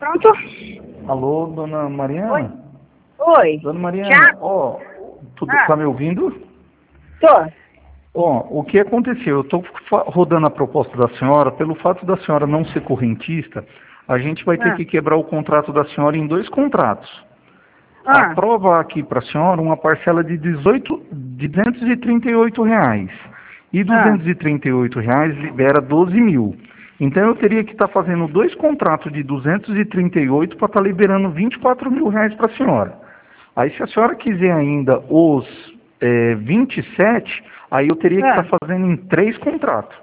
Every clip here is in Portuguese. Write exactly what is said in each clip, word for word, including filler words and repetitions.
Pronto? Alô, dona Mariana? Oi. Oi. Dona Mariana, Já? ó, tudo, Ah. tá me ouvindo? Tô. Ó, o que aconteceu? Eu estou rodando a proposta da senhora, pelo fato da senhora não ser correntista, a gente vai ter Ah. que quebrar o contrato da senhora em dois contratos. Ah. Aprova aqui para a senhora uma parcela de dezoito, de duzentos e trinta e oito reais. E Ah. duzentos e trinta e oito reais libera doze mil. Então eu teria que estar fazendo dois contratos de duzentos e trinta e oito para estar liberando vinte e quatro mil reais para a senhora. Aí se a senhora quiser ainda os é, vinte e sete, aí eu teria que Ah. estar fazendo em três contratos.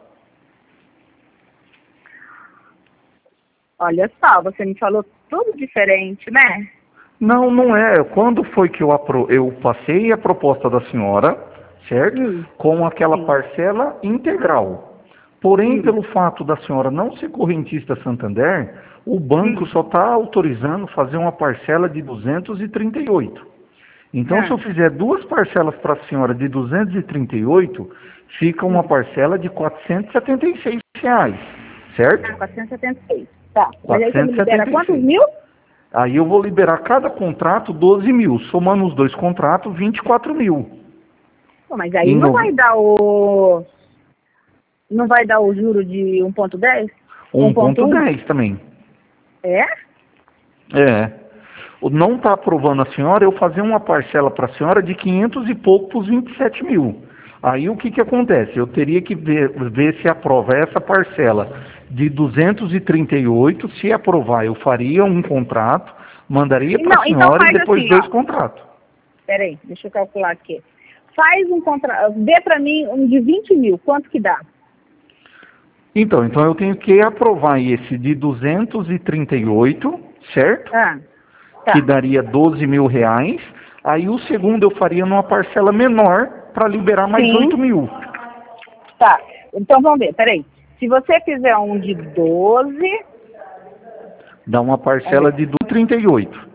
Olha só, você me falou tudo diferente, né? Não, não é. Quando foi que eu, apro eu passei a proposta da senhora, certo? Hum. Com aquela Sim. parcela integral. Porém, Hum. pelo fato da senhora não ser correntista Santander, o banco Hum. só está autorizando fazer uma parcela de duzentos e trinta e oito. Então, se Ah. eu fizer duas parcelas para a senhora de duzentos e trinta e oito, fica uma Hum. parcela de quatrocentos e setenta e seis reais, certo? Ah, quatrocentos e setenta e seis. Tá. Mas aí você me quatrocentos e libera setenta e quantos seis. mil? Aí eu vou liberar cada contrato doze mil, somando os dois contratos, vinte e quatro mil. Pô, mas aí Em não no... vai dar o... Não vai dar o juro de um ponto dez? um ponto um? um ponto dez também. É? É. O não está aprovando a senhora eu fazer uma parcela para a senhora de quinhentos e pouco para os vinte e sete mil. Aí o que, que acontece? Eu teria que ver, ver se aprova essa parcela de duzentos e trinta e oito. Se aprovar, eu faria um contrato, mandaria para Não, a então senhora e faz depois assim, dois ó. contratos. Peraí, deixa eu calcular aqui. Faz um contrato, dê pra mim um de vinte mil, quanto que dá? Então, então eu tenho que aprovar esse de duzentos e trinta e oito, certo? Ah, Que tá. daria doze mil reais. Aí o segundo eu faria numa parcela menor para liberar mais Sim, oito mil. tá. Então vamos ver, peraí. Se você fizer um de doze, Dá uma vamos parcela ver, de trinta e oito.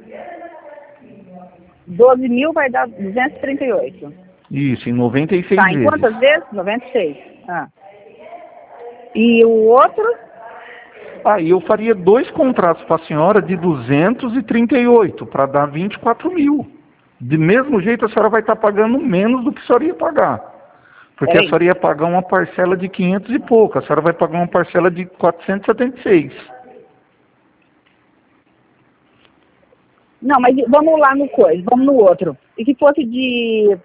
doze mil vai dar duzentos e trinta e oito. Isso, em noventa e seis Tá, em vezes. quantas vezes? noventa e seis. Ah. E o outro? Aí eu faria dois contratos para a senhora de duzentos e trinta e oito, para dar vinte e quatro mil. De mesmo jeito a senhora vai estar pagando menos do que a senhora ia pagar. Porque a Peraí. senhora ia pagar uma parcela de quinhentos e pouco, a senhora vai pagar uma parcela de quatrocentos e setenta e seis. Não, mas vamos lá no coisa, vamos no outro. E se fosse de...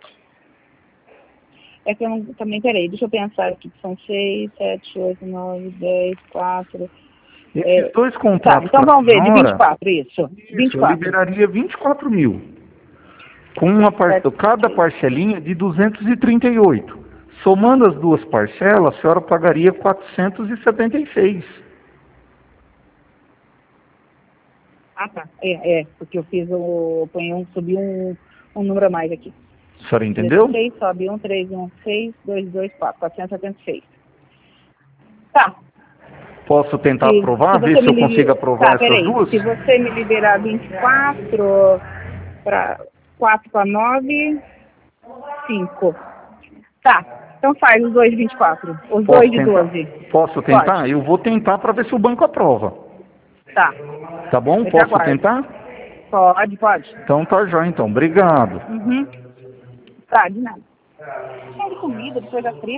É que eu não, também, peraí, deixa eu pensar aqui. São seis, sete, oito, nove, dez, quatro... Esses É, dois tá, contratos então para a vamos ver, de vinte e senhora, quatro, isso. isso, eu vinte e quatro. liberaria vinte e quatro mil. Com uma par... Sete, cada parcelinha de duzentos e trinta e oito. Somando as duas parcelas, a senhora pagaria quatrocentos e setenta e seis. Ah, tá. É, é, porque eu fiz o... Põe um, subi um, um número a mais aqui. A senhora entendeu? dezesseis, sobe um, três, um, seis, dois, dois, quatro. quatrocentos e setenta e seis. Tá. Posso tentar Se, se aprovar, ver você se me eu consigo liberar... aprovar Tá, essas peraí. duas? Se você me liberar vinte e quatro para quatro para nove, cinco. Tá. Então faz os dois de vinte e quatro. Os dois Posso de tentar? doze. Posso Pode. tentar? Eu vou tentar para ver se o banco aprova. Tá. Tá bom? Eu te Posso aguardo. tentar? Pode, pode. Então tá já, então. Obrigado. Uhum. Tá, de nada. Cheio de comida, depois da fria.